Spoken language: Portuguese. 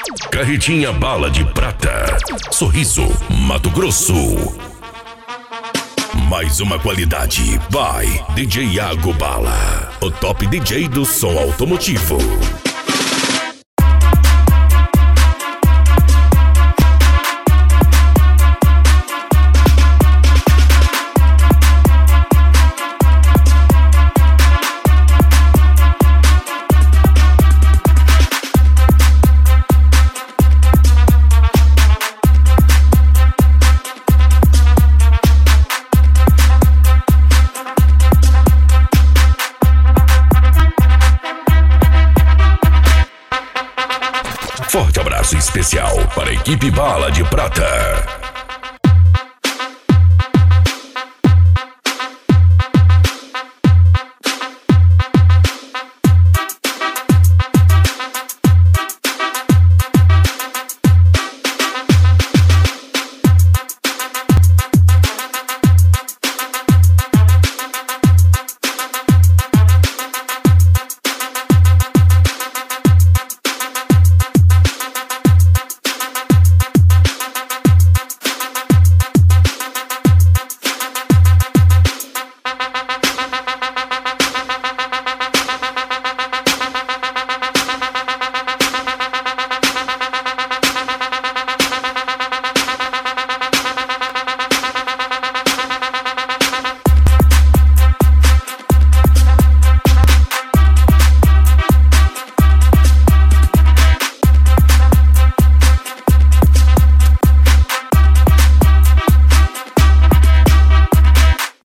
Carretinha Bala de Prata, Sorriso, Mato Grosso. Mais uma qualidade, vai DJ Iago Bala, o top DJ do som automotivo. Forte abraço especial para a equipe Bala de Prata.